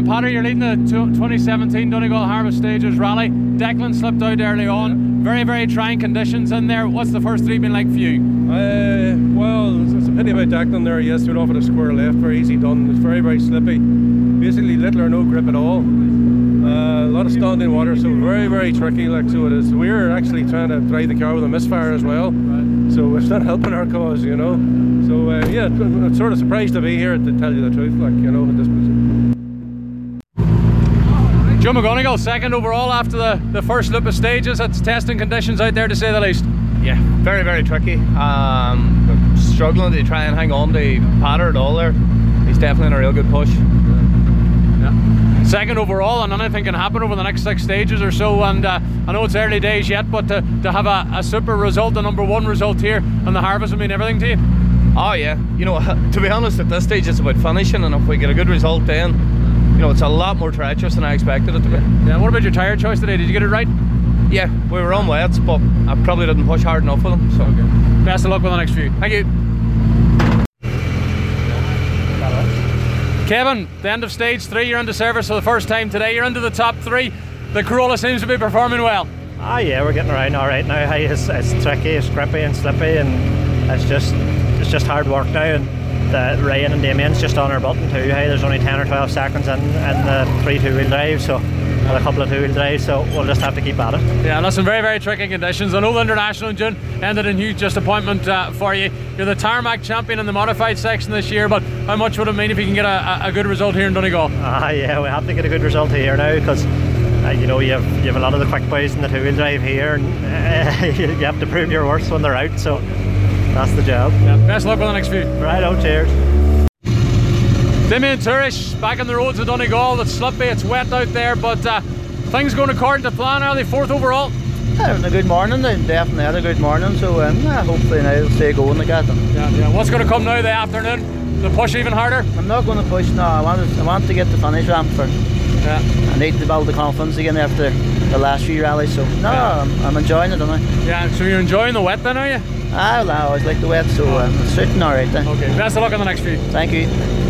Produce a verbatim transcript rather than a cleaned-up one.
Paddy, you're leading the twenty seventeen Donegal Harvest Stages Rally. Declan slipped out early on. Very, very trying conditions in there. What's the first three been like for you? Uh, well, it's a pity about Declan there. Yes, went off at a square left, very easy done. It's very, very slippy. Basically little or no grip at all. Uh, a lot of standing water, so very, very tricky. Like so, it is. We're actually trying to drive the car with a misfire as well, right. So it's not helping our cause, you know. So uh, yeah, I'm sort of surprised to be here, to tell you the truth. Like you know, at this position. Joe McGonigal, second overall after the the first loop of stages. It's testing conditions out there, to say the least. Yeah, very, very tricky. Um, struggling to try and hang on to Patter at all there. He's definitely in a real good push. Yeah. Second overall, and anything can happen over the next six stages or so. And uh, I know it's early days yet, but to, to have a, a super result, a number one result here on the Harvest, would mean everything to you. Oh yeah, you know, to be honest, at this stage it's about finishing, and if we get a good result then, you know, it's a lot more treacherous than I expected it to be. Yeah. What about your tyre choice today? Did you get it right? Yeah, we were on wets, but I probably didn't push hard enough with them. So okay. Best of luck with the next few. Thank you. Kevin, the end of stage three, you're into service for the first time today. You're into the top three. The Corolla seems to be performing well. Ah, yeah, we're getting around all right now. Hey, it's, it's tricky, it's grippy and slippy, and it's just it's just hard work now. And the Ryan and Damien's just on our button too. Hey, there's only ten or twelve seconds in, in the three two-wheel drive, so and a couple of two-wheel drives, so we'll just have to keep at it. Yeah, and that's some very, very tricky conditions. I know the International in June ended in huge disappointment uh, for you. You're the tarmac champion in the modified section this year, but how much would it mean if you can get a, a good result here in Donegal? Ah, yeah, we have to get a good result here now, because uh, you know, you have you have a lot of the quick boys in the two-wheel drive here, and uh, you have to prove your worth when they're out, so that's the job. Yeah, best of luck with the next few. Right on, cheers. Damien Tourish back on the roads of Donegal. It's slippy, it's wet out there, but uh, things going according to plan. Are they fourth overall? Having a good morning, they definitely had a good morning, so um, yeah, hopefully now they'll stay going like that. Yeah, yeah. What's going to come now the afternoon? The push even harder? I'm not going to push, no, I want to, I want to get the finish ramp first. Yeah. I need to build the confidence again after the last few rallies, so no, yeah. I'm, I'm enjoying it, aren't I? Yeah, so you're enjoying the wet then, are you? Ah, well, I always like the wet, so um, it's suiting alright then. Okay, best of luck on the next few. Thank you.